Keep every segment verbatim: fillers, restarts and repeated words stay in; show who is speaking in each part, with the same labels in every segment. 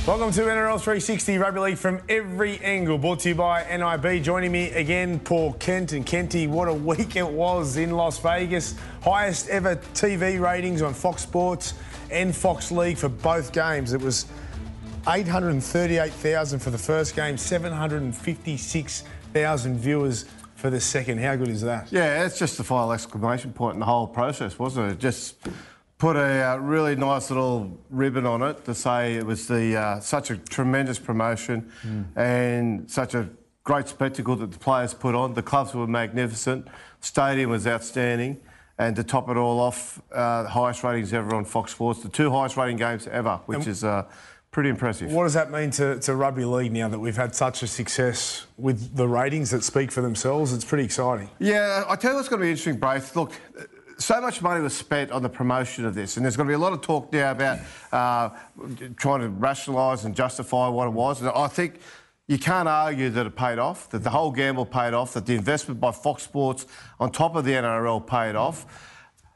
Speaker 1: Welcome to N R L three sixty Rugby League from every angle, brought to you by N I B. Joining me again, Paul Kent. And Kenty, what a week it was in Las Vegas. Highest ever T V ratings on Fox Sports and Fox League for both games. It was eight hundred thirty-eight thousand for the first game, seven hundred fifty-six thousand viewers for the second. How good is that?
Speaker 2: Yeah, it's just the final exclamation point in the whole process, wasn't it? Just put a uh, really nice little ribbon on it to say it was the uh, such a tremendous promotion mm. and such a great spectacle that the players put on. The clubs were magnificent. Stadium was outstanding. And to top it all off, uh, the highest ratings ever on Fox Sports. The two highest rating games ever, which and is uh, pretty impressive. What
Speaker 1: does that mean to, to rugby league now that we've had such a success with the ratings that speak for themselves? It's pretty exciting.
Speaker 2: Yeah, I tell you what's going to be interesting, Braith. Look, so much money was spent on the promotion of this, and there's going to be a lot of talk now about uh, trying to rationalise and justify what it was. And I think you can't argue that it paid off, that the whole gamble paid off, that the investment by Fox Sports on top of the N R L paid off.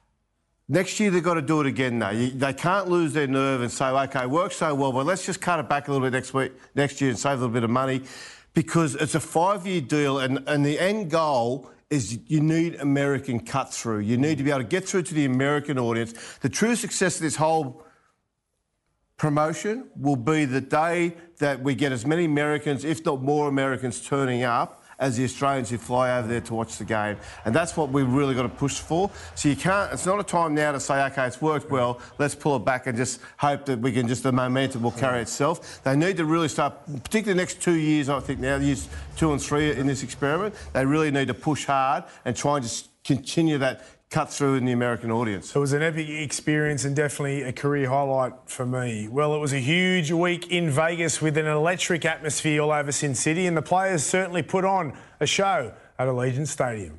Speaker 2: Next year they've got to do it again now. You, they can't lose their nerve and say, OK, it works so well, but let's just cut it back a little bit next week, next year and save a little bit of money, because it's a five-year deal, and, and the end goal is you need American cut-through. You need to be able to get through to the American audience. The true success of this whole promotion will be the day that we get as many Americans, if not more Americans, turning up as the Australians who fly over there to watch the game. And that's what we've really got to push for. So you can't, it's not a time now to say, OK, it's worked well, let's pull it back and just hope that we can just, the momentum will carry itself. They need to really start, particularly the next two years, I think now, years two and three in this experiment, they really need to push hard and try and just continue that cut through in the American audience.
Speaker 1: It was an epic experience and definitely a career highlight for me. Well, it was a huge week in Vegas with an electric atmosphere all over Sin City, and the players certainly put on a show at Allegiant Stadium.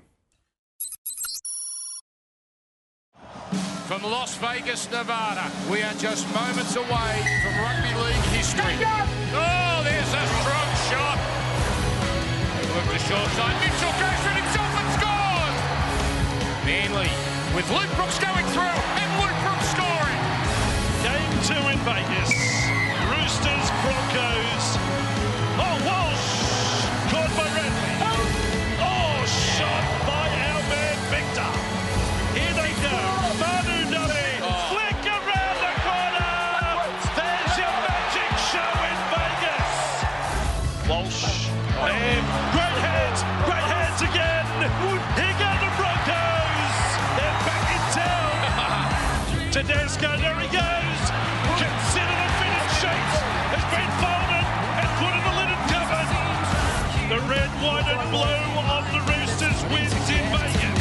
Speaker 3: From Las Vegas, Nevada, we are just moments away from rugby league history. Oh, there's a strong shot. They work the short side. Mitchell goes for it himself and scores! Manly with Luke Brooks going through and Luke Brooks scoring.
Speaker 4: Game two in Vegas. Roosters, Broncos. Oh, Walsh caught by Radley. Oh, shot by our man Victor. Here they go. Manu Nari. Oh. Flick around the corner. There's your magic show in Vegas. Walsh. Oh. And great hands. Great hands again. Here go the Broncos. Tedesco, there he goes. Consider the fitted sheet has been folded and put in the linen cupboard. The red, white and blue of the Roosters wins in Vegas.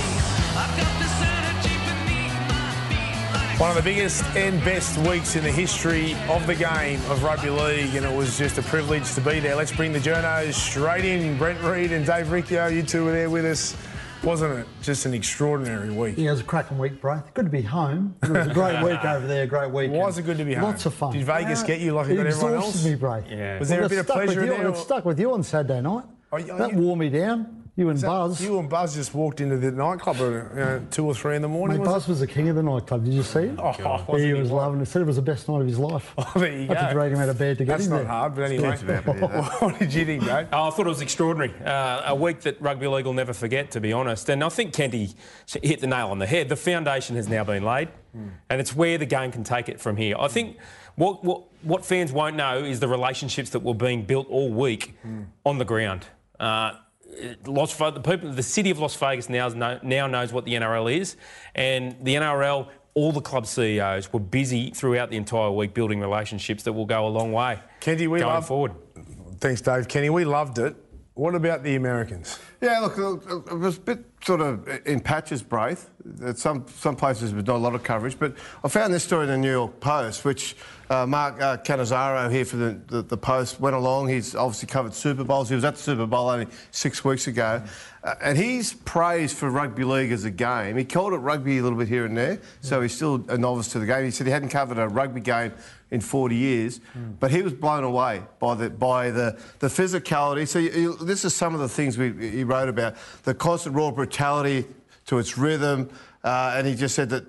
Speaker 1: One of the biggest and best weeks in the history of the game of rugby league, and it was just a privilege to be there. Let's bring the journos straight in. Brent Reid and Dave Riccio, you two were there with us. Wasn't it just an extraordinary week?
Speaker 5: Yeah, it was a cracking week, Braith. Good to be home. It was a great week over there, great week.
Speaker 1: Why was it good to be home?
Speaker 5: Lots of fun.
Speaker 1: Did Vegas yeah. get you like it got everyone else?
Speaker 5: It exhausted me, Braith.
Speaker 1: Yeah. Was there well, a bit of pleasure
Speaker 5: you,
Speaker 1: in there?
Speaker 5: I got stuck with you on Saturday night. Oh, you, that you, wore me down. You and Buzz.
Speaker 1: You and Buzz just walked into the nightclub at you know, two or three in the morning.
Speaker 5: Mate, Buzz it? was the king of the nightclub. Did you see it?
Speaker 1: Oh,
Speaker 5: yeah, he was loving it. Said it was the best night of his life.
Speaker 1: Oh, there you
Speaker 5: I had
Speaker 1: go.
Speaker 5: to drag him out of bed to get
Speaker 1: That's
Speaker 5: him there.
Speaker 1: That's not hard, but anyway. What did you think, Dave?
Speaker 6: Oh, I thought it was extraordinary. Uh, a week that rugby league will never forget, to be honest. And I think Kenty hit the nail on the head. The foundation has now been laid, mm. and it's where the game can take it from here. I think what what, what fans won't know is the relationships that were being built all week mm. on the ground. Uh, Las, the people, the city of Las Vegas now, now knows what the N R L is, and the N R L, all the club C E Os were busy throughout the entire week building relationships that will go a long way
Speaker 1: Kenty, we
Speaker 6: going
Speaker 1: loved,
Speaker 6: forward.
Speaker 1: Thanks, Dave. Kenny, we loved it. What about the Americans?
Speaker 2: Yeah, look, it was a bit sort of in patches, Braith. Some some places with not a lot of coverage, but I found this story in the New York Post, which uh, Mark uh, Cannizzaro here for the, the, the Post went along. He's obviously covered Super Bowls. He was at the Super Bowl only six weeks ago. Uh, and he's praised for rugby league as a game. He called it rugby a little bit here and there, so he's still a novice to the game. He said he hadn't covered a rugby game in forty years, mm. but he was blown away by the by the, the physicality. So you, you, this is some of the things we, he wrote about, the constant raw brutality to its rhythm, uh, and he just said that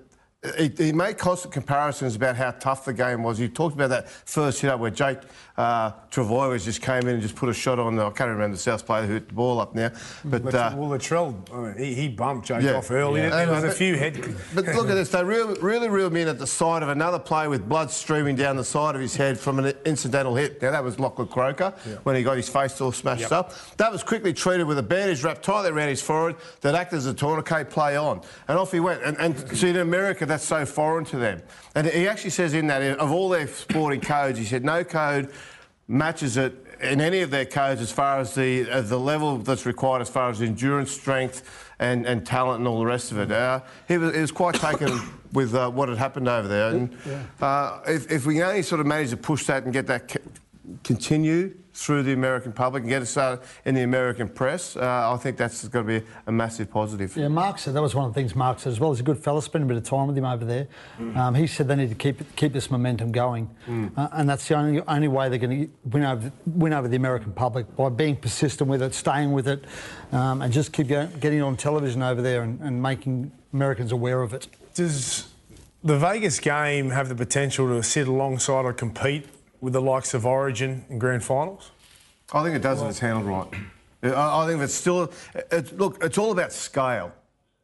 Speaker 2: He, he made constant comparisons about how tough the game was. He talked about that first hit up where Jake uh, Travois just came in and just put a shot on. The, I can't remember the South player who hit the ball up now. But
Speaker 1: Let,
Speaker 2: uh,
Speaker 1: well, Latrell, I mean, he, he bumped Jake
Speaker 2: yeah.
Speaker 1: off early.
Speaker 2: Yeah.
Speaker 1: There was a
Speaker 2: But-
Speaker 1: few head.
Speaker 2: But look at this. They really, really reeled me in at the side of another player with blood streaming down the side of his head from an incidental hit. Now, that was Lachlan Croker
Speaker 1: Yeah.
Speaker 2: when he got his face all smashed
Speaker 6: Yep.
Speaker 2: up. That was quickly treated with a bandage wrapped tightly around his forehead that acted as a tourniquet play on. And off he went. And, and see, in America, that's so foreign to them. And he actually says in that, of all their sporting codes, he said no code matches it in any of their codes as far as the uh, the level that's required as far as endurance, strength and, and talent and all the rest of it. Uh, he, was, he was quite taken with uh, what had happened over there. And uh, if, if we can only sort of manage to push that and get that c- continue through the American public and get it started in the American press, uh, I think that's going to be a massive positive.
Speaker 5: Yeah, Mark said that was one of the things Mark said as well. He's a good fella, spent a bit of time with him over there. Mm. Um, he said they need to keep keep this momentum going, mm. uh, and that's the only only way they're going to win over win over the American public, by being persistent with it, staying with it, um, and just keep going, getting on television over there and, and making Americans aware of it.
Speaker 1: Does the Vegas game have the potential to sit alongside or compete with the likes of Origin in grand finals?
Speaker 2: I think it does if it's handled right. I, I think if it's still... It's, look, it's all about scale.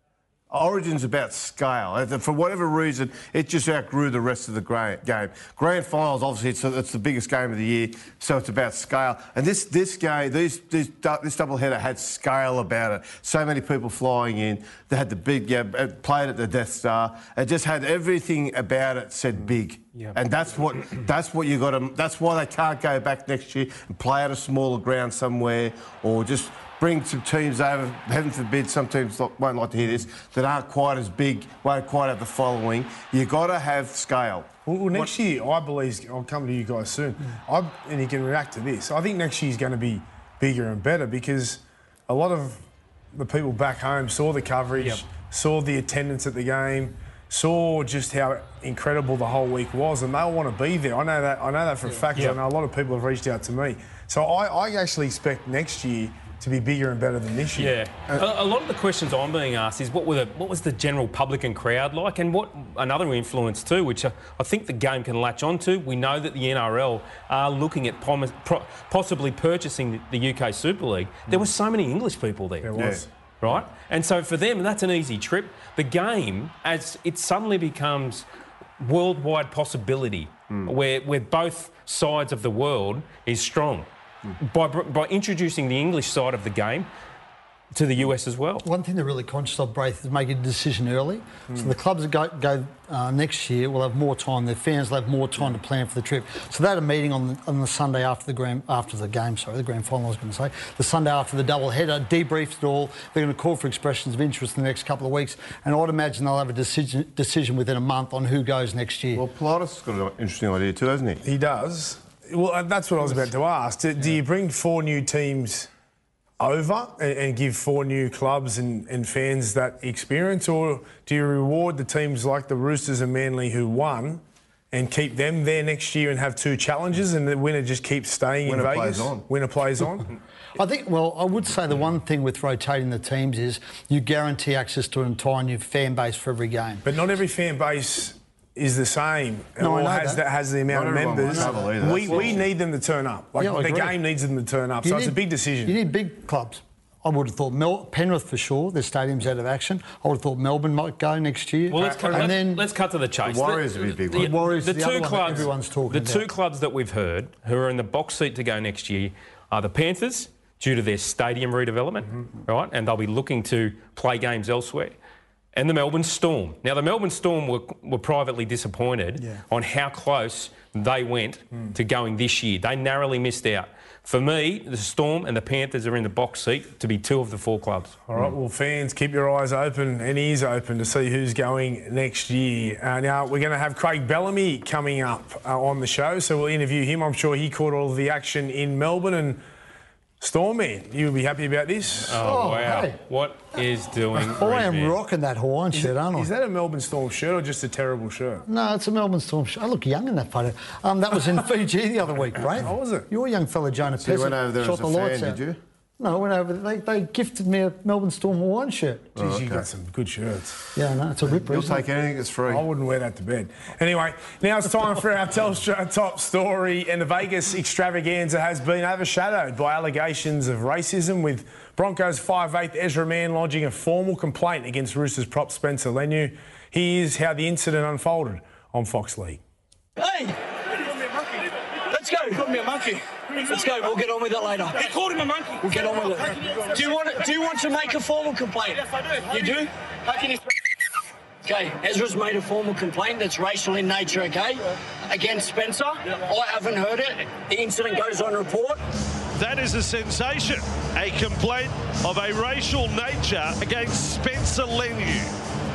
Speaker 2: Origin's about scale. For whatever reason, it just outgrew the rest of the gra- game. Grand finals, obviously, it's, it's the biggest game of the year, so it's about scale. And this this game, these, these, this doubleheader had scale about it. So many people flying in. They had the big, yeah, it played at the Death Star. It just had everything about it said big.
Speaker 6: Yep.
Speaker 2: And that's what that's what you got to. That's why they can't go back next year and play at a smaller ground somewhere, or just bring some teams over. Heaven forbid, some teams won't like to hear this, that aren't quite as big, won't quite have the following. You got to have scale.
Speaker 1: Well, well next what? year, I believe, I'll come to you guys soon, I, and you can react to this. I think next year's going to be bigger and better because a lot of the people back home saw the coverage, yep. saw the attendance at the game, saw just how incredible the whole week was, and they'll want to be there. I know that. I know that for a fact. Yep. I know a lot of people have reached out to me. So I, I actually expect next year to be bigger and better than this year.
Speaker 6: Yeah. Uh, a, a lot of the questions I'm being asked is what were the, what was the general public and crowd like, and what another influence too, which I, I think the game can latch onto. We know that the N R L are looking at pom- pro- possibly purchasing the U K Super League. Mm. There were so many English people there.
Speaker 1: There was.
Speaker 6: Yeah. Right? And so for them, that's an easy trip. The game, as it suddenly becomes worldwide possibility, mm. where, where both sides of the world is strong. Mm. By, by introducing the English side of the game to the U S as well.
Speaker 5: One thing they're really conscious of, Braith, is making a decision early. Mm. So the clubs that go, go uh, next year will have more time. Their fans will have more time to plan for the trip. So they had a meeting on the, on the Sunday after the grand after the game. Sorry, the grand final. I was going to say the Sunday after the double header. Debriefed it all. They're going to call for expressions of interest in the next couple of weeks, and I'd imagine they'll have a decision decision within a month on who goes next year.
Speaker 2: Well, Pilatus has got an interesting idea too, hasn't he?
Speaker 1: He does. Well, that's what I was about to ask. Do, do you bring four new teams over and, and give four new clubs and, and fans that experience, or do you reward the teams like the Roosters and Manly who won and keep them there next year and have two challenges and the winner just keeps staying
Speaker 2: winner
Speaker 1: in Vegas?
Speaker 2: Plays on.
Speaker 1: Winner plays on?
Speaker 5: I think, well, I would say the one thing with rotating the teams is you guarantee access to an entire new fan base for every game.
Speaker 1: But not every fan base is the same
Speaker 5: no,
Speaker 1: or
Speaker 5: I know
Speaker 1: has,
Speaker 5: that.
Speaker 1: that has the amount
Speaker 2: Not
Speaker 1: of members.
Speaker 2: either,
Speaker 1: we we need them to turn up. Like
Speaker 5: Yeah, I
Speaker 1: the
Speaker 5: agree.
Speaker 1: game needs them to turn up.
Speaker 5: You
Speaker 1: so
Speaker 5: need,
Speaker 1: it's a big decision.
Speaker 5: You need big clubs. I would have thought Mel- Penrith for sure. Their stadium's out of action. I would have thought Melbourne might go next year.
Speaker 6: Well, let's, cut,
Speaker 5: and
Speaker 6: let's,
Speaker 5: then
Speaker 6: let's cut to the chase.
Speaker 2: The Warriors would be a big
Speaker 6: the,
Speaker 2: one.
Speaker 5: The Warriors
Speaker 6: the
Speaker 5: are the
Speaker 6: two
Speaker 5: other one that
Speaker 6: clubs,
Speaker 5: everyone's talking
Speaker 6: The two
Speaker 5: about.
Speaker 6: clubs that we've heard who are in the box seat to go next year are the Panthers, due to their stadium redevelopment, mm-hmm. right? And they'll be looking to play games elsewhere. And the Melbourne Storm. Now, the Melbourne Storm were, were privately disappointed
Speaker 5: Yeah.
Speaker 6: on how close they went
Speaker 1: mm.
Speaker 6: to going this year. They narrowly missed out. For me, the Storm and the Panthers are in the box seat to be two of the four clubs.
Speaker 1: All right, well, fans, keep your eyes open and ears open to see who's going next year. Uh, now, we're going to have Craig Bellamy coming up uh, on the show, so we'll interview him. I'm sure he caught all of the action in Melbourne. And Storm man, you'll be happy about this.
Speaker 6: Oh,
Speaker 5: Oh,
Speaker 6: wow.
Speaker 5: hey.
Speaker 6: What is doing?
Speaker 5: I am
Speaker 6: Reed?
Speaker 5: rocking that Hawaiian shirt, aren't I?
Speaker 1: Is that a Melbourne Storm shirt or just a terrible shirt?
Speaker 5: No, it's a Melbourne Storm shirt. I look young in that photo. Um, that was in Fiji the other week, right?
Speaker 1: Oh, was it?
Speaker 5: Your young fella, Jonah
Speaker 2: So you
Speaker 5: Pezet,
Speaker 2: went over there
Speaker 5: shot
Speaker 2: as a
Speaker 5: the lights
Speaker 2: fan,
Speaker 5: out.
Speaker 2: did you?
Speaker 5: No, I went over. They, they gifted me a Melbourne Storm Hawaiian shirt.
Speaker 1: Jeez,
Speaker 2: Oh,
Speaker 1: you
Speaker 2: okay.
Speaker 1: got some good shirts.
Speaker 5: Yeah, no, it's a ripper.
Speaker 2: You'll
Speaker 5: isn't
Speaker 2: take
Speaker 5: it?
Speaker 2: anything that's free.
Speaker 1: I wouldn't wear that to bed. Anyway, now it's time for our Telstra top story, and the Vegas extravaganza has been overshadowed by allegations of racism, with Broncos five eighth Ezra Mann lodging a formal complaint against Roosters prop Spencer Leniu. Here's how the incident unfolded on Fox League.
Speaker 7: Hey! Let's go. He called me a monkey. Let's go. We'll get on with it later. He called him a monkey. We'll get on with it. Do you want to, do you want to make a formal complaint? Yes, I do. You do? How can you... Okay, Ezra's made a formal complaint that's racial in nature, okay? Against Spencer. I haven't heard it. The incident goes on report.
Speaker 4: That is a sensation. A complaint of a racial nature against Spencer Leniu.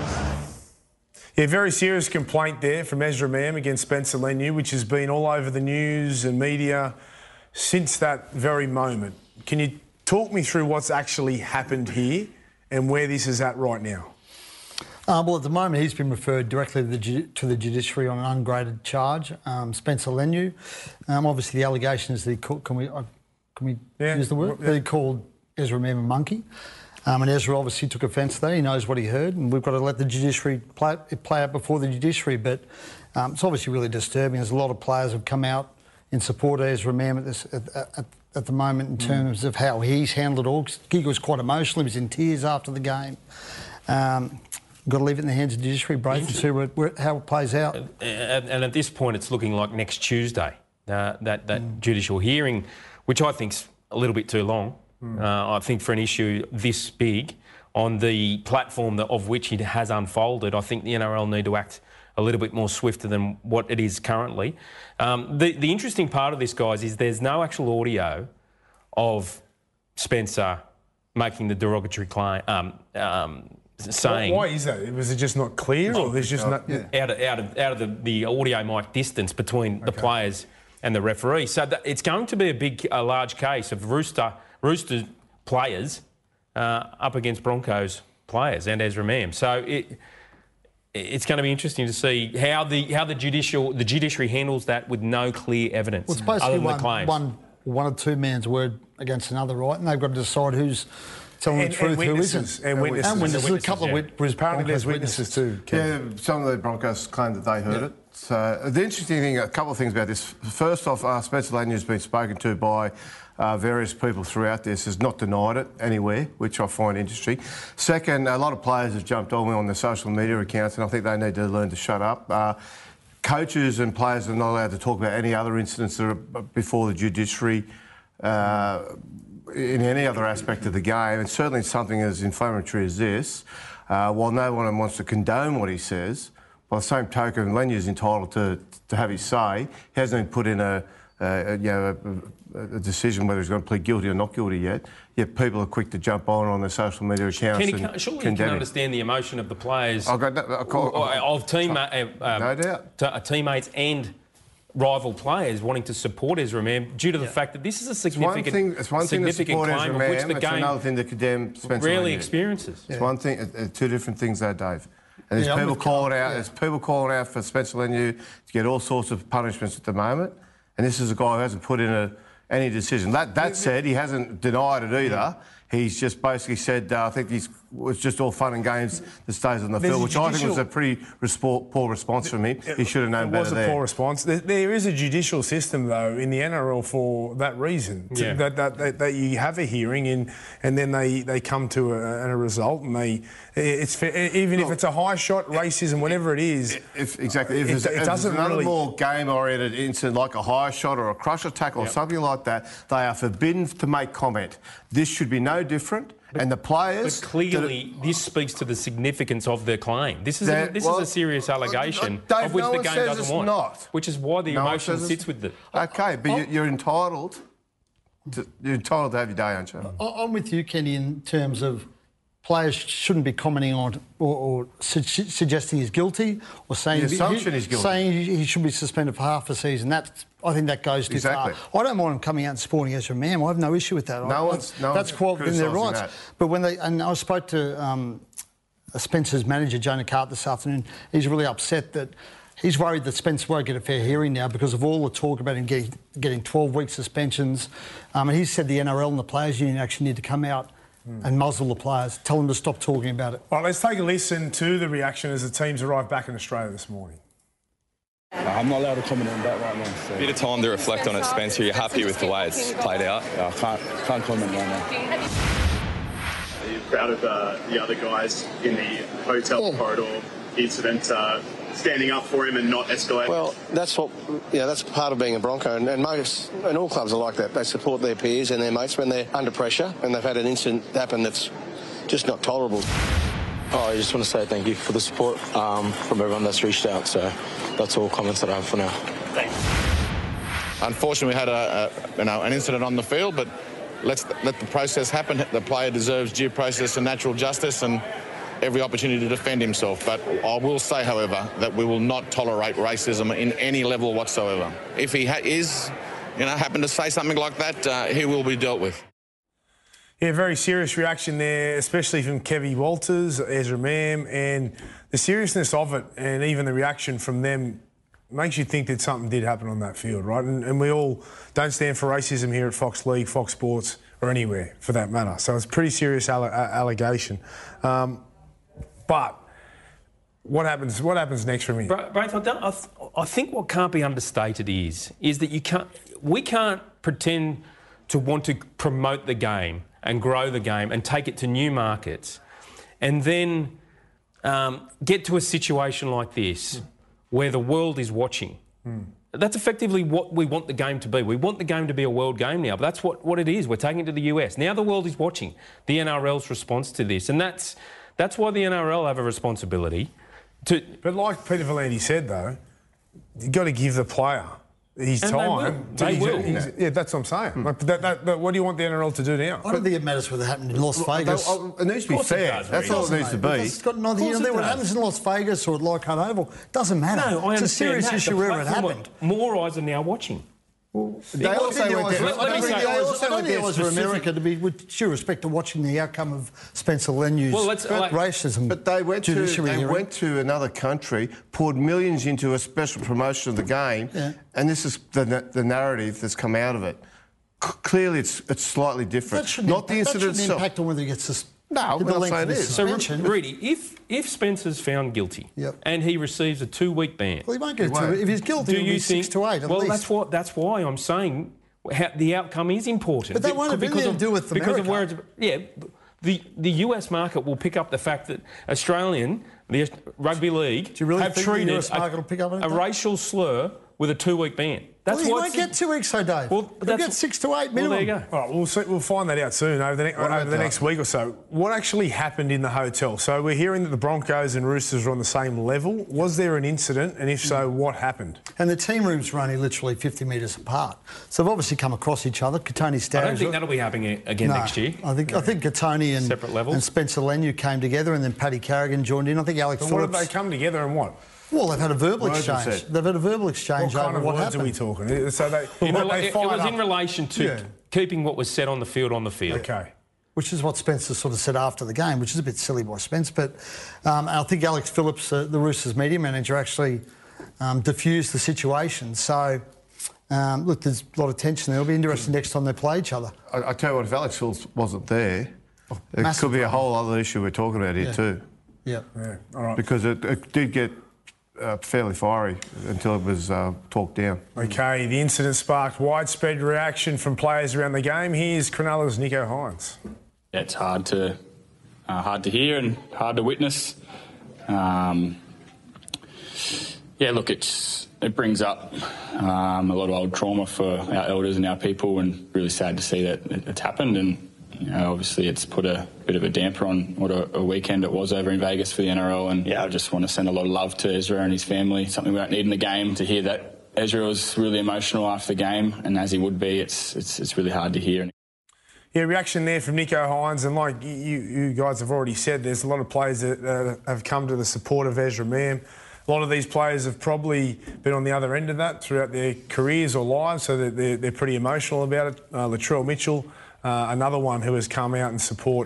Speaker 1: Yeah, very serious complaint there from Ezra Mann against Spencer Leniu, which has been all over the news and media since that very moment. Can you talk me through what's actually happened here and where this is at right now?
Speaker 5: Uh, well, at the moment, he's been referred directly to the, ju- to the judiciary on an ungraded charge. Um, Spencer Leniu. Um, obviously, the allegation is that he called, can we, uh, can we
Speaker 1: Yeah,
Speaker 5: use the word?
Speaker 1: yeah.
Speaker 5: That he called Ezra Mann a monkey. Um, and Ezra obviously took offence to that. He knows what he heard, and we've got to let the judiciary play, it play out before the judiciary. But um, it's obviously really disturbing. There's a lot of players have come out in support of Ezra Mann at, this, at, at, at the moment in terms of how he's handled it all. Giga was quite emotional. He was in tears after the game. Um, we've got to leave it in the hands of the judiciary, Braith, and see where, where, how it plays out.
Speaker 6: And, and at this point, it's looking like next Tuesday, uh, that, that mm. judicial hearing, which I think's a little bit too long. Mm. Uh, I think for an issue this big, on the platform that, of which it has unfolded, I think the N R L need to act a little bit more swifter than what it is currently. Um, the, the interesting part of this, guys, is there's no actual audio of Spencer making the derogatory claim, um, um, saying...
Speaker 1: Why is that? Was it just not clear, or there's just not... Yeah.
Speaker 6: Out of, out of, out of the, the audio mic distance between okay. the players and the referee. So that, it's going to be a big, a large case of Rooster, Rooster players uh, up against Broncos players and Ezra Mann. So it... It's going to be interesting to see how the how the judicial the judiciary handles that with no clear evidence.
Speaker 5: Well, it's basically
Speaker 6: other than
Speaker 5: one,
Speaker 6: the claims.
Speaker 5: one one or two man's word against another, right? And they've got to decide who's telling
Speaker 1: And-
Speaker 5: the truth,
Speaker 1: and
Speaker 5: who
Speaker 1: witnesses,
Speaker 5: isn't.
Speaker 1: and witnesses.
Speaker 5: And witnesses.
Speaker 6: And
Speaker 5: A couple
Speaker 6: witnesses,
Speaker 5: of wit-
Speaker 1: Apparently there's
Speaker 5: Broncos
Speaker 1: witnesses too, Ken.
Speaker 2: Yeah, some of the Broncos claim that they heard
Speaker 5: Yeah.
Speaker 2: it. So the interesting thing, a couple of things about this. First off, uh, Spencer Leniu has been spoken to by uh, various people throughout this, has not denied it anywhere, which I find interesting. Second, a lot of players have jumped on me on their social media accounts, and I think they need to learn to shut up. Uh, coaches and players are not allowed to talk about any other incidents that are before the judiciary uh, in any other aspect of the game, and certainly something as inflammatory as this. Uh, while no one wants to condone what he says, by the same token, Leniu is entitled to, to have his say. He hasn't been put in a, a, you know, a, a decision whether he's going to plead guilty or not guilty yet. Yet people are quick to jump on on their social media accounts.
Speaker 6: Can he,
Speaker 2: and
Speaker 6: can, surely you
Speaker 2: condemn
Speaker 6: can
Speaker 2: him.
Speaker 6: understand the emotion of the players,
Speaker 2: I'll go, I'll call,
Speaker 6: or, of team, uh, uh,
Speaker 2: No doubt.
Speaker 6: t- uh, teammates and rival players wanting to support Ezra Mann due to the fact that this is a
Speaker 2: It's one
Speaker 6: significant,
Speaker 2: thing, it's one thing to
Speaker 6: significant
Speaker 2: support
Speaker 6: claim
Speaker 2: Ezra
Speaker 6: of which
Speaker 2: Mann,
Speaker 6: the
Speaker 2: it's
Speaker 6: game
Speaker 2: another thing to condemn Spencer
Speaker 6: rarely
Speaker 2: Leniu.
Speaker 6: experiences.
Speaker 2: It's one thing, uh, uh, two different things there, Dave. And there's
Speaker 5: Yeah, I'm
Speaker 2: people
Speaker 5: with
Speaker 2: calling
Speaker 5: Carl,
Speaker 2: out.
Speaker 5: yeah.
Speaker 2: There's people calling out for Spencer Leniu to get all sorts of punishments at the moment. And this is a guy who hasn't put in a, any decision. That that said, he hasn't denied it either. He's just basically said, uh, I think he's, it's just all fun and games that stays on the
Speaker 1: There's
Speaker 2: field,
Speaker 1: a
Speaker 2: which I think was
Speaker 1: judicial-
Speaker 2: a pretty respo- poor response from him. He should have known
Speaker 1: It
Speaker 2: better
Speaker 1: was a
Speaker 2: there.
Speaker 1: poor response. There, there is a judicial system, though, in the N R L for that reason. To-
Speaker 6: Yeah.
Speaker 1: That, that, that, that you have a hearing and, and then they, they come to a, a result and they... It's fair, even if it's a high shot, racism, whatever it is...
Speaker 2: If, exactly. If
Speaker 1: It-
Speaker 2: there's,
Speaker 1: it
Speaker 2: if
Speaker 1: doesn't
Speaker 2: there's another
Speaker 1: really-
Speaker 2: more game-oriented incident like a high shot or a crusher tackle or something like that, they are forbidden to make comment. This should be no different. And the players...
Speaker 6: But clearly, this speaks to the significance of their claim. This is a,
Speaker 2: That-
Speaker 6: this
Speaker 2: well,
Speaker 6: is a serious allegation
Speaker 2: Dave,
Speaker 6: of which
Speaker 2: no
Speaker 6: the
Speaker 2: one
Speaker 6: game
Speaker 2: says
Speaker 6: doesn't
Speaker 2: it's
Speaker 6: want.
Speaker 2: not.
Speaker 6: Which is why the
Speaker 2: No one
Speaker 6: emotion
Speaker 2: says
Speaker 6: sits
Speaker 2: it's-
Speaker 6: with it.
Speaker 2: OK, but you, you're entitled... To, you're entitled to have your day, aren't you?
Speaker 5: I- I'm with you, Kenny, in terms of players shouldn't be commenting on or, or su- suggesting he's guilty or saying
Speaker 2: The assumption he's guilty.
Speaker 5: saying he he should be suspended for half a season. That's I think that goes too
Speaker 2: Exactly.
Speaker 5: far. I don't mind him coming out and supporting Ezra Mann. I have no issue with that.
Speaker 2: No
Speaker 5: I,
Speaker 2: one's- no
Speaker 5: that's
Speaker 2: one's
Speaker 5: quite within their
Speaker 2: criticising
Speaker 5: rights.
Speaker 2: that.
Speaker 5: But when they and I spoke to um, Spencer's manager, Jonah Cart, this afternoon. He's really upset that he's worried that Spence won't get a fair hearing now because of all the talk about him getting, getting twelve-week suspensions. Um, and he said the N R L and the Players Union actually need to come out mm. and muzzle the players, tell them to stop talking about it.
Speaker 1: All right, let's take a listen to the reaction as the teams arrived back in Australia this morning.
Speaker 8: I'm not allowed to comment on that right now. So.
Speaker 9: Bit of time to reflect on it, Spencer. You're happy with the way it's played out?
Speaker 8: Yeah, I can't, can't comment right now.
Speaker 10: Are you proud of uh, the other guys in the hotel oh. corridor incident, uh, standing up for him and not escalating?
Speaker 11: Well, that's what, yeah, that's part of being a Bronco, and, and most, and all clubs are like that. They support their peers and their mates when they're under pressure, and they've had an incident happen that's just not tolerable.
Speaker 12: Oh, I just want to say thank you for the support um, from everyone that's reached out. So that's all comments that I have for now.
Speaker 10: Thanks.
Speaker 13: Unfortunately, we had a, a you know an incident on the field, but let's let the process happen. The player deserves due process and natural justice, and every opportunity to defend himself. But I will say, however, that we will not tolerate racism in any level whatsoever. If he ha is, you know, happen to say something like that, uh, he will be dealt with.
Speaker 1: Yeah, very serious reaction there, especially from Kevy Walters, Ezra Mam, and the seriousness of it and even the reaction from them makes you think that something did happen on that field, right? And, and we all don't stand for racism here at Fox League, Fox Sports, or anywhere for that matter. So it's a pretty serious alle allegation. Um, but what happens? What happens next from here?
Speaker 6: Braith, I, don't, I, th I think what can't be understated is is that you can't. We can't pretend to want to promote the game and grow the game and take it to new markets, and then um, get to a situation like this mm. where the world is watching. Mm. That's effectively what we want the game to be. We want the game to be a world game now, but that's what, what it is. We're taking it to the U S. Now the world is watching the N R L's response to this, and that's, that's why the N R L have a responsibility to...
Speaker 1: But like Peter V'landys said, though, you've got to give the player his
Speaker 6: and
Speaker 1: time.
Speaker 6: They will. They will.
Speaker 1: Yeah, that's what I'm saying. Mm. Like, that, that, that, what do you want the N R L to do now?
Speaker 5: I don't think it matters whether it happened in Las Vegas.
Speaker 2: Well, it needs to be fair. Does, that's all it needs to be.
Speaker 5: It's got nothing to do with what happens in Las Vegas or at Leichhardt Oval. Doesn't matter.
Speaker 6: No, I
Speaker 5: it's a serious
Speaker 6: that.
Speaker 5: issue
Speaker 6: the
Speaker 5: wherever it happened.
Speaker 6: More eyes are now watching.
Speaker 5: Well, they also went there. I don't think they also were America, to be, with due respect to watching the outcome of Spencer Lenu's
Speaker 6: well, like,
Speaker 5: racism.
Speaker 2: But they went to they went to another country, poured millions into a special promotion of the game, yeah. and this is the the narrative that's come out of it. C clearly, it's it's slightly different.
Speaker 5: Not
Speaker 2: impact, the incident
Speaker 5: that
Speaker 2: itself.
Speaker 5: Impact on whether he gets this.
Speaker 2: No, we're not saying it is.
Speaker 6: So, Rudy, if if Spencer's found guilty
Speaker 5: yep.
Speaker 6: and he receives a two-week ban,
Speaker 5: well, he won't get he won't. Two. If he's guilty,
Speaker 6: do you
Speaker 5: think? Six to eight. At
Speaker 6: well,
Speaker 5: least.
Speaker 6: that's what that's why I'm saying how, the outcome is important.
Speaker 5: But that won't have anything to do with America.
Speaker 6: Because of where it's yeah, the the U S market will pick up the fact that Australian the rugby league
Speaker 5: do you really
Speaker 6: have
Speaker 5: think
Speaker 6: treated
Speaker 5: the U S market will pick up
Speaker 6: a, a racial slur with a two-week ban. That's
Speaker 5: well, you
Speaker 6: why
Speaker 5: won't get two weeks, so Dave. Well, you'll get six to eight minimum.
Speaker 6: Well, there you go.
Speaker 1: All right, we'll see, we'll find that out soon over the, ne over the next week or so. What actually happened in the hotel? So we're hearing that the Broncos and Roosters are on the same level. Was there an incident, and if so, what happened?
Speaker 5: And the team rooms were only literally fifty metres apart, so they've obviously come across each other. Katoni Staggs.
Speaker 6: I don't think that'll be happening again
Speaker 5: no,
Speaker 6: next year.
Speaker 5: I think no. I think Katoni and
Speaker 6: separate levels.
Speaker 5: and Spencer Leniu came together, and then Paddy Carrigan joined in. I think Alex
Speaker 1: but
Speaker 5: Phillips.
Speaker 1: What have they come together and what?
Speaker 5: Well, they've had a verbal
Speaker 1: words
Speaker 5: exchange. They've had a verbal exchange
Speaker 1: what
Speaker 5: over
Speaker 1: kind of
Speaker 5: what
Speaker 1: words
Speaker 5: happened.
Speaker 1: are we talking? So they,
Speaker 6: in
Speaker 1: well,
Speaker 6: they
Speaker 1: it, it was
Speaker 6: up.
Speaker 1: in
Speaker 6: relation to yeah. keeping what was said on the field on the field.
Speaker 1: Okay.
Speaker 5: Which is what Spencer sort of said after the game, which is a bit silly by Spence. But um, I think Alex Phillips, uh, the Roosters media manager, actually um, diffused the situation. So, um, look, there's a lot of tension there. It'll be interesting next time they play each other.
Speaker 2: I, I tell you what, if Alex Phillips wasn't there, oh, it could be a whole other issue we're talking about here
Speaker 5: yeah.
Speaker 2: too.
Speaker 5: Yeah.
Speaker 1: yeah. All right.
Speaker 2: Because it, it did get Uh, fairly fiery until it was uh, talked down.
Speaker 1: Okay, the incident sparked widespread reaction from players around the game. Here's Cronulla's Nicho Hynes.
Speaker 14: Yeah, it's hard to uh, hard to hear and hard to witness. Um, yeah, look, it's it brings up um, a lot of old trauma for our elders and our people, and really sad to see that it's happened. And you know, obviously, it's put a bit of a damper on what a, a weekend it was over in Vegas for the N R L. And yeah, I just want to send a lot of love to Ezra and his family. Something we don't need in the game. To hear that Ezra was really emotional after the game, and as he would be, it's it's it's really hard to hear.
Speaker 1: Yeah, reaction there from Nicho Hynes, and like you, you guys have already said, there's a lot of players that uh, have come to the support of Ezra Mam. A lot of these players have probably been on the other end of that throughout their careers or lives, so that they're, they're pretty emotional about it. Uh, Latrell Mitchell, uh, another one who has come out in support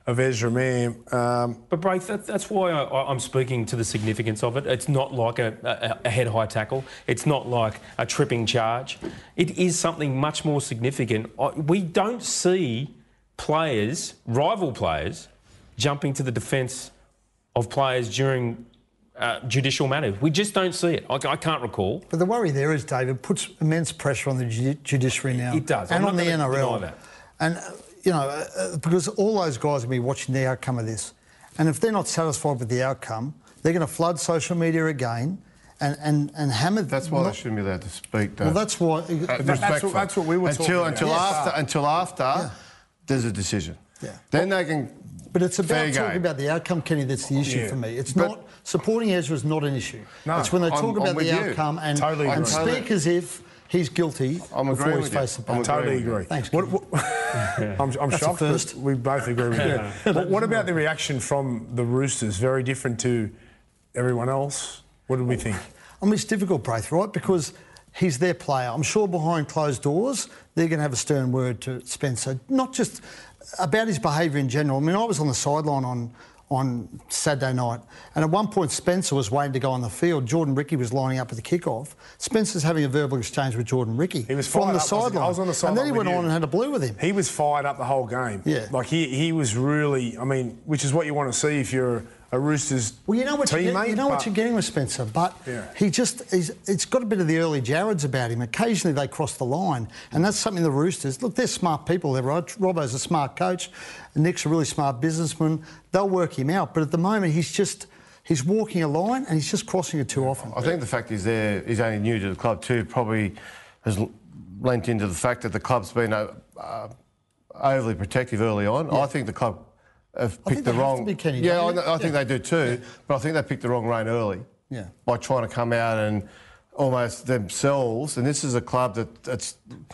Speaker 1: of Ezra Mam. Um,
Speaker 6: but, Braith, that, that's why I, I'm speaking to the significance of it. It's not like a, a, a head-high tackle. It's not like a tripping charge. It is something much more significant. We don't see players, rival players, jumping to the defence of players during uh, judicial matters. We just don't see it. I, I can't recall.
Speaker 5: But the worry there is, David, puts immense pressure on the ju judiciary now.
Speaker 6: It does.
Speaker 5: And
Speaker 6: I'm
Speaker 5: on the N R L.
Speaker 6: That.
Speaker 5: And, uh, you know, uh, because all those guys will be watching the outcome of this. And if they're not satisfied with the outcome, they're going to flood social media again and, and, and hammer...
Speaker 2: That's why
Speaker 5: not,
Speaker 2: they shouldn't be allowed to speak, though.
Speaker 5: Well, that's why...
Speaker 2: Uh,
Speaker 1: that, that's, what, that's what we were
Speaker 2: until,
Speaker 1: talking
Speaker 2: until
Speaker 1: about.
Speaker 2: After,
Speaker 1: Yeah.
Speaker 2: until after
Speaker 5: Yeah.
Speaker 2: there's a decision.
Speaker 5: Yeah.
Speaker 2: Then they can...
Speaker 5: But it's about
Speaker 2: Fair
Speaker 5: talking
Speaker 2: game.
Speaker 5: about the outcome, Kenny, that's the issue
Speaker 1: Yeah.
Speaker 5: for me. It's
Speaker 2: But-
Speaker 5: not... Supporting Ezra is not an issue.
Speaker 1: No,
Speaker 5: it's when they talk
Speaker 2: I'm- I'm
Speaker 5: about
Speaker 2: with
Speaker 5: the
Speaker 2: you.
Speaker 5: outcome and,
Speaker 1: Totally
Speaker 5: and
Speaker 1: agree.
Speaker 5: speak as if he's guilty
Speaker 2: I'm
Speaker 5: before
Speaker 2: agreeing
Speaker 5: he's
Speaker 2: with you.
Speaker 5: faced the
Speaker 2: I'm
Speaker 5: pain.
Speaker 1: Totally
Speaker 2: agreeing with
Speaker 1: agree.
Speaker 5: you. Thanks,
Speaker 1: What, what, I'm, I'm
Speaker 5: That's a
Speaker 1: shocked,
Speaker 5: first.
Speaker 1: but we both agree with you. what, what about the reaction from the Roosters? Very different to everyone else. What did we think?
Speaker 5: I mean, it's difficult, Braith, right? Because he's their player. I'm sure behind closed doors, they're going to have a stern word to Spencer, not just about his behaviour in general. I mean, I was on the sideline on on Saturday night, and at one point Spencer was waiting to go on the field. Jordan Ricky was lining up at the kick-off. Spencer's having a verbal exchange with Jordan Ricky.
Speaker 1: He was
Speaker 5: from
Speaker 1: fired
Speaker 5: the
Speaker 1: up. I was-
Speaker 5: sideline.
Speaker 1: I was on the sideline
Speaker 5: and then he
Speaker 1: with
Speaker 5: went
Speaker 1: you.
Speaker 5: on and had a blue with him.
Speaker 1: He was fired up the whole game.
Speaker 5: Yeah.
Speaker 1: Like, he, he was really, I mean, which is what you want to see if you're a Roosters
Speaker 5: Well, you know what
Speaker 1: teammate.
Speaker 5: you're, get- you know what
Speaker 1: but-
Speaker 5: you're getting with Spencer, but
Speaker 1: Yeah.
Speaker 5: he just he's, it's got a bit of the early Jareds about him. Occasionally they cross the line, and that's something the Roosters look. They're smart people, they're right. Robbo's a smart coach, and Nick's a really smart businessman. They'll work him out, but at the moment he's just he's walking a line and he's just crossing it too often.
Speaker 2: I think the fact he's there, he's only new to the club too, probably has l- lent into the fact that the club's been uh, uh, overly protective early on.
Speaker 5: Yeah.
Speaker 2: I think the club have
Speaker 5: I
Speaker 2: picked
Speaker 5: think
Speaker 2: the
Speaker 5: they have
Speaker 2: wrong.
Speaker 5: to be, Kenny,
Speaker 2: yeah,
Speaker 5: don't
Speaker 2: I,
Speaker 5: you?
Speaker 2: I think
Speaker 5: Yeah.
Speaker 2: they do too. But I think they picked the wrong rein early.
Speaker 5: Yeah.
Speaker 2: By trying to come out and almost themselves, and this is a club that, that's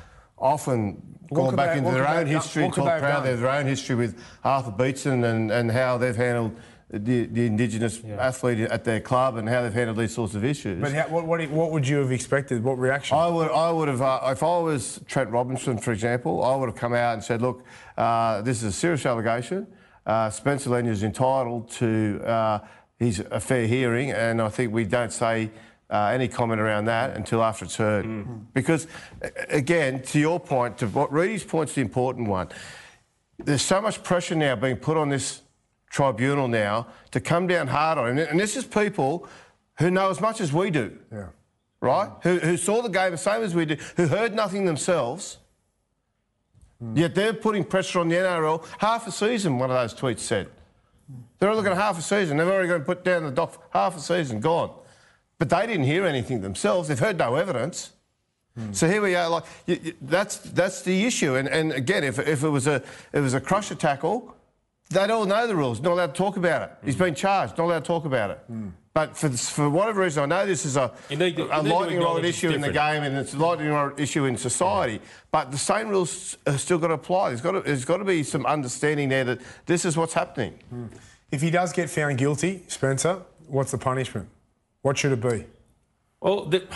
Speaker 2: often
Speaker 1: What
Speaker 2: gone
Speaker 1: could
Speaker 2: back
Speaker 1: they-
Speaker 2: into
Speaker 1: what
Speaker 2: their
Speaker 1: could
Speaker 2: own
Speaker 1: they have
Speaker 2: history,
Speaker 1: done? What could
Speaker 2: talk
Speaker 1: they have
Speaker 2: proud
Speaker 1: done?
Speaker 2: of their own history with Arthur Beetson and, and how they've handled the, the Indigenous athlete at their club and how they've handled these sorts of issues.
Speaker 1: But how, what, what, what would you have expected? What reaction?
Speaker 2: I would, I would have, uh, if I was Trent Robinson, for example, I would have come out and said, look, uh, this is a serious allegation. Uh, Spencer Leniu is entitled to uh, his a fair hearing, and I think we don't say uh, any comment around that until after it's heard. Mm. Because, a- again, to your point, to what Reedy's point's the important one. There's so much pressure now being put on this tribunal now to come down hard on him, and this is people who know as much as we do.
Speaker 1: Yeah.
Speaker 2: Right? Who, who saw the game the same as we did, who heard nothing themselves, mm. yet they're putting pressure on the N R L. Half a season, one of those tweets said. They're looking at half a season. They've already got to put down the dock. Half a season, gone. But they didn't hear anything themselves. They've heard no evidence. Mm. So here we are. Like you, you, that's that's the issue. And, and again, if, if it was a if it was a crusher tackle, they'd all know the rules. Not allowed to talk about it. Mm. He's been charged. Not allowed to talk about it. Mm. But for for whatever reason, I know this is a,
Speaker 6: Indeed,
Speaker 2: a
Speaker 6: indeed
Speaker 2: lightning rod
Speaker 6: it's
Speaker 2: issue in the
Speaker 6: different.
Speaker 2: game, and it's a lightning rod issue in society. Yeah. But the same rules are still got to apply. There's got to, there's got to be some understanding there that this is what's happening.
Speaker 1: Mm. If he does get found guilty, Spencer, what's the punishment? What should it be?
Speaker 6: Well, the,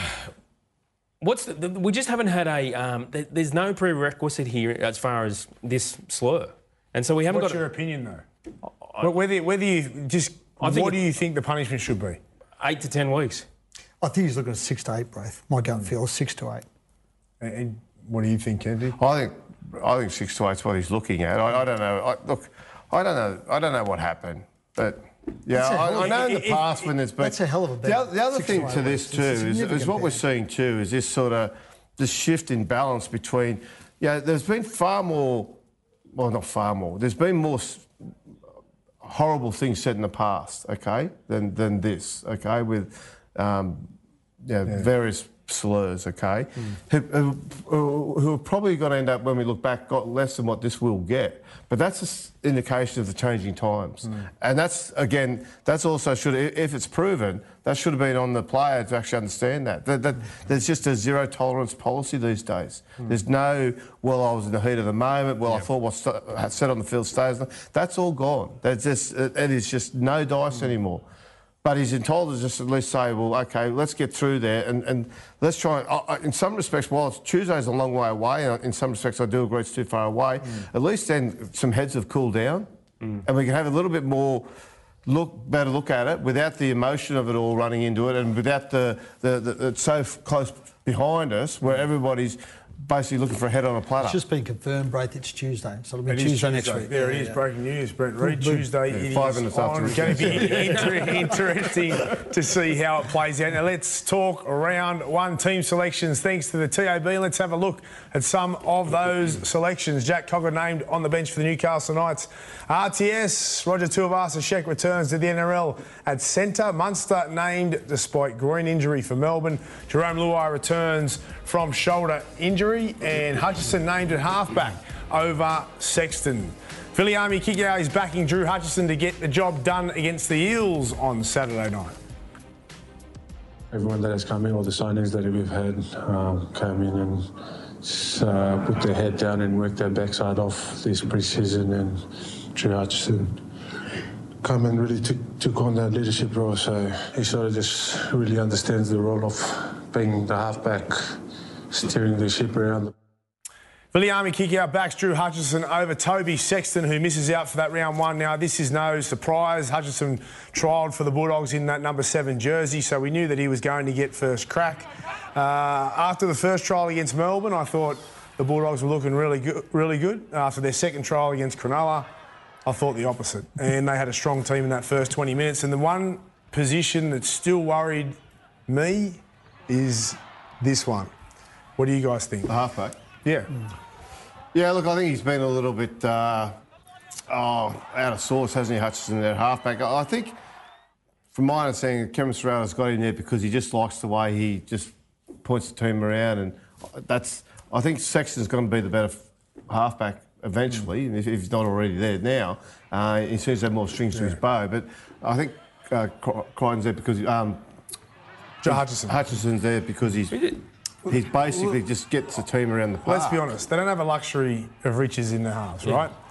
Speaker 6: what's the, the, we just haven't had a. Um, th there's no prerequisite here as far as this slur, and so we haven't
Speaker 1: What's
Speaker 6: got.
Speaker 1: your opinion though? I, whether whether you just
Speaker 6: I think
Speaker 1: what
Speaker 6: it,
Speaker 1: do you think the punishment should be?
Speaker 6: Eight to ten weeks.
Speaker 5: I think he's looking at six to eight, Braith. My gut feel is six to eight.
Speaker 1: And, and what do you think, Kenty?
Speaker 2: I think I think six to eight's what he's looking at. I, I don't know. I, look, I don't know. I don't know what happened, but. Yeah, I, I know in the
Speaker 5: it,
Speaker 2: past
Speaker 5: it,
Speaker 2: when there's been...
Speaker 5: That's a hell of a bet.
Speaker 2: The, other- the other
Speaker 5: Six
Speaker 2: thing
Speaker 5: to
Speaker 2: to
Speaker 5: eight
Speaker 2: this
Speaker 5: weeks.
Speaker 2: too
Speaker 5: It's a
Speaker 2: is, is
Speaker 5: significant
Speaker 2: what we're
Speaker 5: bet.
Speaker 2: seeing too is this sort of this shift in balance between... Yeah, there's been far more... Well, not far more. There's been more s- horrible things said in the past, okay, than, than this, okay, with um, yeah,
Speaker 1: Yeah.
Speaker 2: various slurs, okay, who, who, who are probably going to end up, when we look back, got less than what this will get. But that's an indication of the changing times.
Speaker 1: Mm.
Speaker 2: And that's, again, that's also should, if it's proven, that should have been on the player to actually understand that. that, that there's just a zero tolerance policy these days. Mm. There's no, well, I was in the heat of the moment, well, yeah. I thought what's said on the field stays. That's all gone. There's just, it is just no dice mm. anymore. But he's entitled to just at least say, well, OK, let's get through there and, and let's try and... Uh, in some respects, while Tuesday's a long way away, and in some respects I do agree it's too far away, mm. at least then some heads have cooled down. mm. and we can have a little bit more look, better look at it without the emotion of it all running into it, and without the the, the it's so close behind us where everybody's basically looking for a head on a platter.
Speaker 5: It's just been confirmed, Braith, it's Tuesday. So it'll be
Speaker 1: it
Speaker 5: Tuesday,
Speaker 1: Tuesday
Speaker 5: next week.
Speaker 1: There
Speaker 5: yeah,
Speaker 1: it is,
Speaker 5: yeah.
Speaker 1: breaking news. Brent Reid, Tuesday.
Speaker 2: Yeah,
Speaker 1: it
Speaker 2: five
Speaker 1: is
Speaker 2: minutes
Speaker 1: on.
Speaker 2: after
Speaker 1: It's going to be inter- interesting to see how it plays out. Now let's talk round one team selections thanks to the T A B. Let's have a look at some of those selections. Jack Cogger named on the bench for the Newcastle Knights. R T S, Roger Tuivasa-Sheck returns to the N R L at centre. Munster named despite groin injury for Melbourne. Jerome Luai returns from shoulder injury, and Hutchison named at halfback over Sexton. Viliami Kikau is backing Drew Hutchison to get the job done against the Eels on Saturday night.
Speaker 15: Everyone that has come in, all the signings that we've had, um, came in and just, uh, put their head down and worked their backside off this pre-season, and Drew Hutchison come and really took, took on that leadership role, so he sort of just really understands the role of being the halfback, steering the ship around.
Speaker 1: Viliami Kikau backs Drew Hutchison over Toby Sexton, who misses out for that round one. Now, this is no surprise. Hutchison trialled for the Bulldogs in that number seven jersey, so we knew that he was going to get first crack. Uh, after the first trial against Melbourne, I thought the Bulldogs were looking really good. Really good. After their second trial against Cronulla, I thought the opposite. And they had a strong team in that first twenty minutes. And the one position that still worried me is this one. What do you guys think?
Speaker 2: The halfback?
Speaker 1: Yeah.
Speaker 2: Yeah, look, I think he's been a little bit uh, oh, out of sorts, hasn't he, Hutchison, at halfback? I think, from my understanding, Cameron Serrato's got him there because he just likes the way he just points the team around, and that's. I think Sexton's going to be the better halfback eventually, mm. if, if he's not already there now. Uh, he seems to have more strings yeah. to his bow, but I think uh, Crichton's there because um,
Speaker 1: Joe Hutchison.
Speaker 2: Hutchison's there because he's. He basically just gets the team around the park.
Speaker 1: Let's be honest, they don't have a luxury of riches in the halves, yeah. right?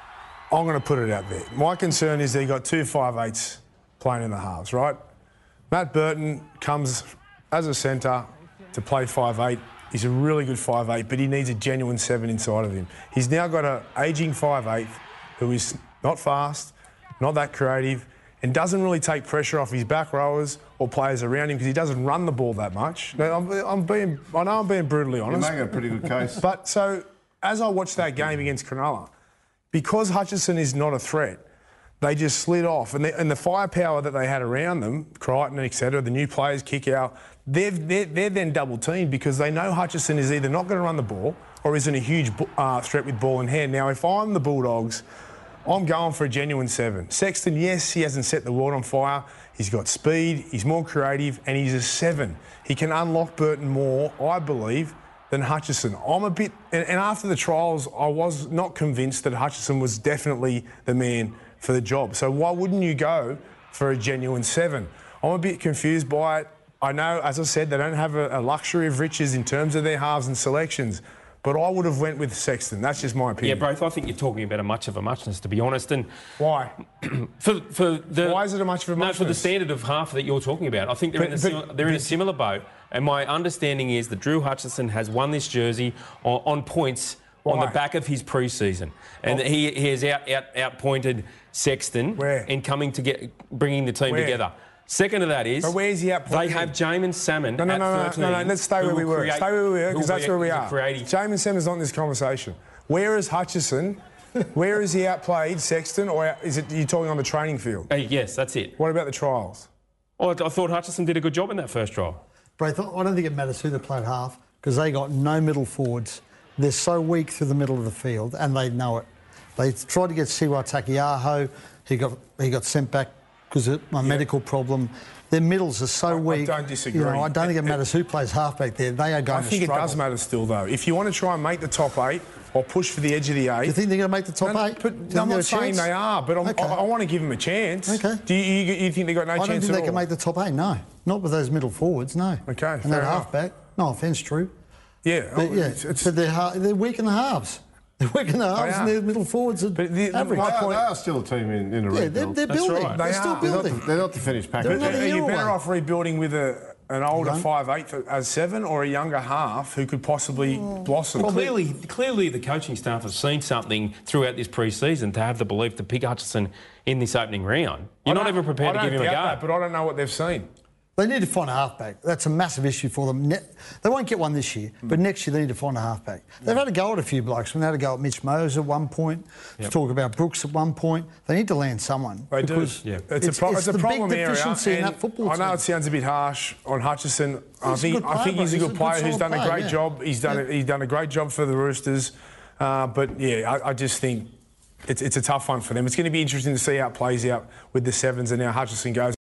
Speaker 1: I'm going to put it out there. My concern is they got two five eights playing in the halves, right? Matt Burton comes as a centre to play five eight. He's a really good five eight, but he needs a genuine seven inside of him. He's now got an ageing five eight who is not fast, not that creative, and doesn't really take pressure off his back rowers or players around him because he doesn't run the ball that much. Now, I'm, I'm being, I know I'm being brutally honest.
Speaker 2: You're making a pretty good case.
Speaker 1: But so, as I watched that game against Cronulla, because Hutchison is not a threat, they just slid off. And, they, and the firepower that they had around them, Crichton, et cetera, the new players, Kikau, they're, they're, they're then double-teamed because they know Hutchison is either not going to run the ball or isn't a huge uh, threat with ball in hand. Now, if I'm the Bulldogs, I'm going for a genuine seven. Sexton, yes, he hasn't set the world on fire. He's got speed, he's more creative, and he's a seven. He can unlock Burton more, I believe, than Hutchison. I'm a bit... And, and after the trials, I was not convinced that Hutchison was definitely the man for the job. So why wouldn't you go for a genuine seven? I'm a bit confused by it. I know, as I said, they don't have a, a luxury of riches in terms of their halves and selections. But I would have went with Sexton. That's just my opinion.
Speaker 6: Yeah, Braith, I think you're talking about a much of a muchness, to be honest. And
Speaker 1: why?
Speaker 6: for for the
Speaker 1: why is it a much of a muchness?
Speaker 6: No, for the standard of half that you're talking about. I think they're,
Speaker 1: but,
Speaker 6: in, a
Speaker 1: but,
Speaker 6: similar, they're in a similar boat. And my understanding is that Drew Hutchison has won this jersey on, on points why? on the back of his pre-season, and oh. he, he has out, out outpointed Sexton
Speaker 1: Where?
Speaker 6: in coming to get bringing the team
Speaker 1: Where?
Speaker 6: together. Second of that is,
Speaker 1: but where's he at?
Speaker 6: They have Jamin Salmon
Speaker 1: no, no,
Speaker 6: at
Speaker 1: no, no,
Speaker 6: thirteen.
Speaker 1: No, no, no, let's stay where we were.
Speaker 6: Create,
Speaker 1: stay where we were, because that's where we are.
Speaker 6: Creative.
Speaker 1: Jamin Salmon's not in this conversation. Where is Hutchison? Where is he outplayed Sexton, or is it you talking on the training field?
Speaker 6: Uh, yes, that's it.
Speaker 1: What about the trials?
Speaker 6: Oh, I thought Hutchison did a good job in that first trial.
Speaker 5: Braith, I don't think it matters who they played half because they got no middle forwards. They're so weak through the middle of the field, and they know it. They tried to get Siwa Takiaho. He got he got sent back because of a yeah. medical problem. Their middles are so
Speaker 1: I,
Speaker 5: weak.
Speaker 1: I don't disagree.
Speaker 5: You know, I don't think it matters who plays halfback there. They are going
Speaker 1: I think
Speaker 5: to struggle.
Speaker 1: it does matter still, though. If you want to try and make the top eight or push for the edge of the eight...
Speaker 5: Do you think they're going to make the top
Speaker 1: no,
Speaker 5: eight?
Speaker 1: But no, I'm not saying they are, but okay. I, I want to give them a chance.
Speaker 5: Okay.
Speaker 1: Do you, you, you think they've got no
Speaker 5: I
Speaker 1: chance
Speaker 5: don't think
Speaker 1: at
Speaker 5: they
Speaker 1: all?
Speaker 5: can make the top eight, no. Not with those middle forwards, no.
Speaker 1: Okay,
Speaker 5: and
Speaker 1: fair
Speaker 5: that
Speaker 1: enough.
Speaker 5: halfback, no offence, Drew.
Speaker 1: Yeah.
Speaker 5: But,
Speaker 1: oh,
Speaker 5: yeah,
Speaker 1: it's, it's,
Speaker 5: but they're, ha- they're weak in the halves. They're weak in the halves and their middle forwards are
Speaker 2: but the,
Speaker 5: average.
Speaker 2: My point, they are still a team in, in a
Speaker 5: yeah,
Speaker 2: rebuild.
Speaker 5: They're, they're building.
Speaker 1: Right.
Speaker 5: They're
Speaker 1: they
Speaker 5: still
Speaker 1: are.
Speaker 5: building.
Speaker 2: They're not, they're not the finished package.
Speaker 5: They're
Speaker 1: are you better
Speaker 5: away.
Speaker 1: off rebuilding with a an older
Speaker 5: Young.
Speaker 1: five eight as seven or a younger half who could possibly
Speaker 5: Mm.
Speaker 1: blossom.
Speaker 6: Well, clearly, clearly the coaching staff has seen something throughout this pre-season to have the belief to pick Hutchison in this opening round. You're not even prepared to give him a go.
Speaker 1: That, but I don't know what they've seen.
Speaker 5: They need to find a halfback. That's a massive issue for them. Ne- they won't get one this year, but next year they need to find a halfback. They've had a go at a few blokes. They had a go at Mitch Moses at one point.
Speaker 1: Yep.
Speaker 5: Talk about Brooks at one point. They need to land someone.
Speaker 1: They do.
Speaker 6: Yeah.
Speaker 1: It's, a, pro-
Speaker 5: it's
Speaker 1: it's a
Speaker 5: the
Speaker 1: problem
Speaker 5: big
Speaker 1: area.
Speaker 5: deficiency in
Speaker 1: and
Speaker 5: that football
Speaker 1: I know
Speaker 5: team.
Speaker 1: it sounds a bit harsh on Hutchison. I
Speaker 5: He's a
Speaker 1: think
Speaker 5: good
Speaker 1: I
Speaker 5: player,
Speaker 1: think he's a
Speaker 5: bro.
Speaker 1: good
Speaker 5: He's a
Speaker 1: player
Speaker 5: good
Speaker 1: who's done
Speaker 5: solid
Speaker 1: a great
Speaker 5: player,
Speaker 1: job. He's done
Speaker 5: yeah.
Speaker 1: a, he's done a great job for the Roosters. Uh, but yeah, I, I just think it's it's a tough one for them. It's going to be interesting to see how it plays out with the Sevens and now Hutchison goes.